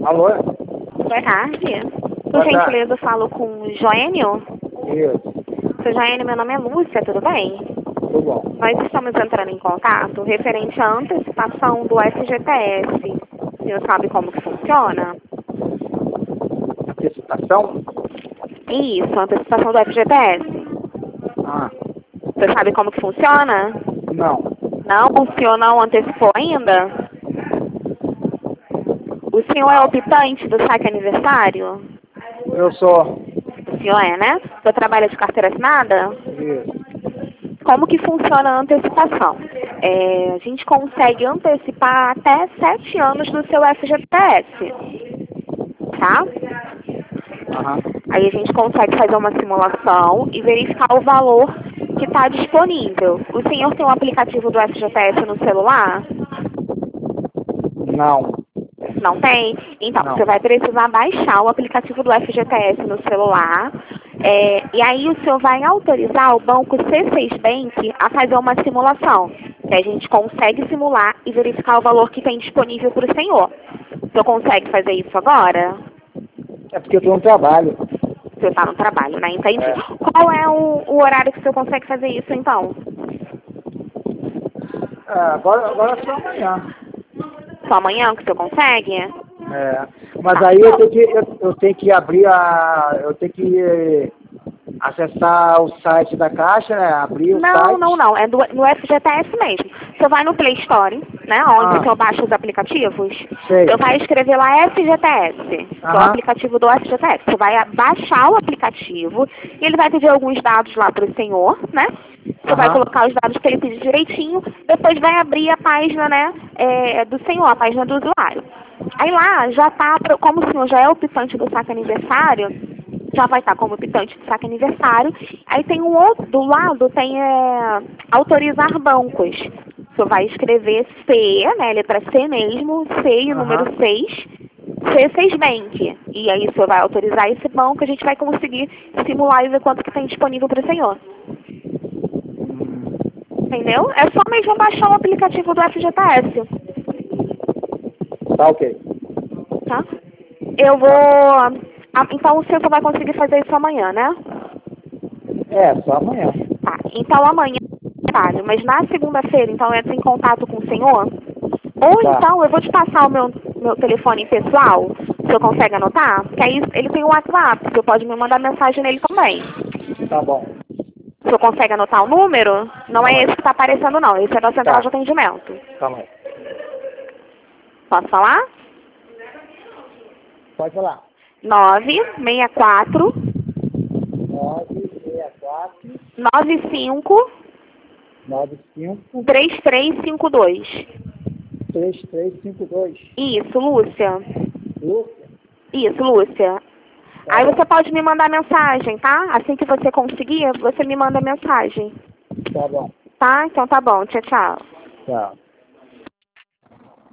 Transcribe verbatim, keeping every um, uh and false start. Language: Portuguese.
Alô? Boa tarde. Por Boa tarde. gentileza, eu falo com o Joênio. Isso, Seu Joênio, meu nome é Lúcia, tudo bem? tudo bom. Nós estamos entrando em contato referente à antecipação do F G T S. O senhor sabe como que funciona? Antecipação? Isso, antecipação do F G T S. Ah, Você sabe como que funciona? não. Não, o senhor não antecipou ainda? O senhor é optante do saque aniversário? Eu sou. O senhor é, né? O senhor trabalha de carteira assinada? Isso. Como que funciona a antecipação? É, a gente consegue antecipar até sete anos do seu F G T S, tá? Aham. Aí a gente consegue fazer uma simulação e verificar o valor que está disponível. O senhor tem um aplicativo do F G T S no celular? Não. Não tem? Então, Não. você vai precisar baixar o aplicativo do F G T S no celular. É, e aí o senhor vai autorizar o banco C seis Bank a fazer uma simulação. Que a gente consegue simular e verificar o valor que tem disponível para o senhor. O senhor consegue fazer isso agora? É porque eu estou no trabalho. O senhor está no trabalho, né? Entendi. É. Qual é o, o horário que o senhor consegue fazer isso, então? É, agora, agora é só amanhã. Só amanhã que o senhor consegue? É. Mas aí eu tenho que, eu, eu tenho que abrir a. Eu tenho que eh, acessar o site da Caixa, né? Abrir o Não, site. não, não. É do, no F G T S mesmo. Você vai no Play Store, né? Onde Ah. o senhor baixa os aplicativos. Sei. Você vai escrever lá F G T S, que é o Aham. aplicativo do F G T S. Você vai a- baixar o aplicativo e ele vai pedir alguns dados lá para o senhor, né? Você vai Aham. colocar os dados que ele pediu direitinho, depois vai abrir a página, né, é, do senhor, a página do usuário. Aí lá já tá, pro- como o senhor já é optante do saque aniversário, já vai estar como optante do saque aniversário. Aí tem um outro, do lado tem é, autorizar bancos. O senhor vai escrever C, né, letra C mesmo, C e o número Aham. seis, C seis Bank. E aí o senhor vai autorizar esse banco, a gente vai conseguir simular e ver quanto que tem disponível para o senhor. Hum, Entendeu? É só mesmo baixar o aplicativo do F G T S, Tá ok. tá? Eu vou... ah, então o senhor só vai conseguir fazer isso amanhã, né? É, só amanhã. Tá. Então amanhã eu trabalho, mas na segunda-feira, então eu entro em contato com o senhor. Ou Tá. então eu vou te passar o meu, meu telefone pessoal, se eu consegue anotar, porque aí ele tem o WhatsApp, você pode me mandar mensagem nele também. Tá bom. Se eu consegue anotar o número, não é esse que está aparecendo não, esse é da central Tá. de atendimento. Calma aí. Posso falar? Pode falar. nove seis quatro, nove seis quatro nove cinco, nove cinco três três cinco dois. três três cinco dois. Isso, Lúcia. Lúcia? Isso, Lúcia. Tá Aí bom. você pode me mandar mensagem, tá? Assim que você conseguir, você me manda mensagem. Tá bom. Tá? Então tá bom. Tchau, tchau. Tchau.